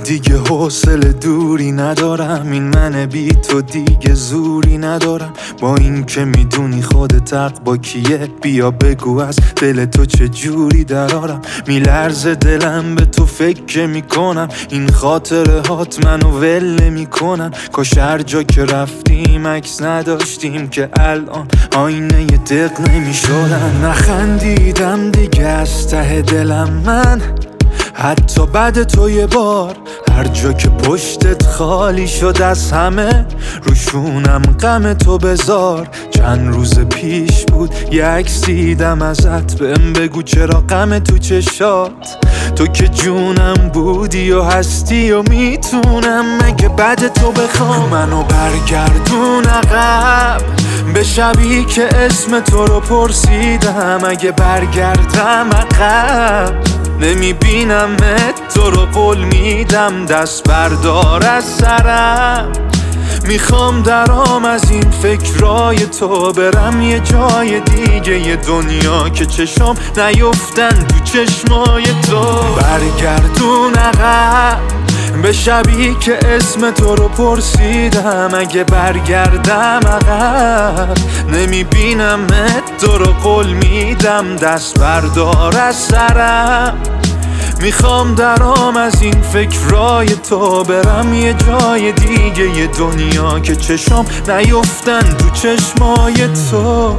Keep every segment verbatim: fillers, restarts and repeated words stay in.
دیگه حوصله دوری ندارم، این من بی تو دیگه زوری ندارم. با این که میدونی خودت حق با کیه، بیا بگو از دل تو چه جوری درارم. میلرزه دلم به تو فکر میکنم، این خاطره هات منو ول میکنن. کاش هر جا که رفتیم عکس نداشتیم که الان آینه ی دق نمیشدن. نخندیدم دیگه از ته دلم من، حتی بعد تو یه بار. هر جا که پشتت خالی شد از همه، روشونم غم تو بذار. چند روز پیش بود یه عکس دیدم ازت، بهم بگو چرا غم تو چشات. تو که جونم بودی و هستی و میتونم مگه بعد تو بخوام منو برگردون عقب به شبی که اسم تو رو پرسیدم. اگه برگردم عقب نمیبینمت، تو رو قول میدم دست بردار از سرم. میخوام درام از این فکرای تو، برم یه جای دیگه یه دنیا که چشم نیفتن تو چشمای تو. برگردون عقب به شبی که اسم تو رو پرسیدم. اگه برگردم عقب نمیبینمت، تو رو قول میدم دست بردار از سرم. میخوام درام از این فکرای تو، برم یه جای دیگه یه دنیا که چشم نیفتن تو چشمای تو.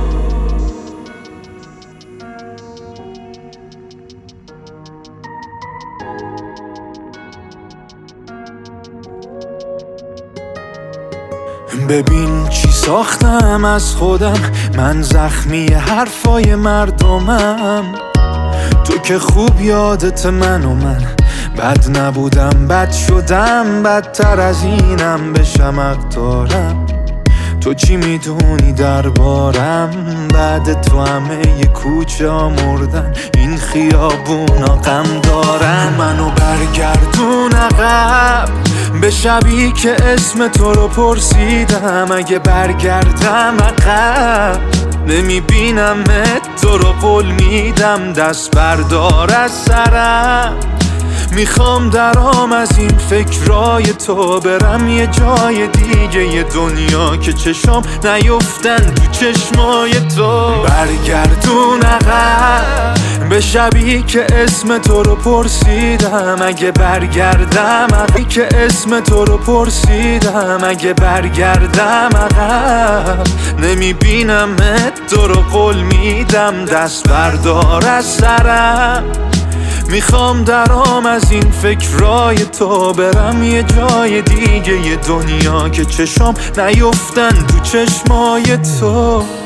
ببین چی ساختم از خودم، من زخمی حرفای مردمم. تو که خوب یادت من و من بد نبودم، بد شدم، بدتر از اینم بشم حق دارم. تو چی میدونی دربارم؟ بعد تو همه ی کوچه ها مردن، این خیابونا غم دارن. منو برگردون عقب به شبی که اسم تو رو پرسیدم. اگه برگردم عقب نمیبینمت، تو رو قول میدم دست بردار از سرم. میخوام درام از این فکرای تو، برم یه جای دیگه یه دنیا که چشم نیفتن تو چشمای تو. برگردون عقب به شبی که اسم تو رو پرسیدم. اگه برگردم عقب که اسم تو رو پرسیدم. اگه برگردم عقب نمیبینمت، تو رو قول میدم دست بردار از سرم. میخوام درام از این فکرای تو، برم یه جای دیگه یه دنیا که چشم نیفتن تو چشمای تو.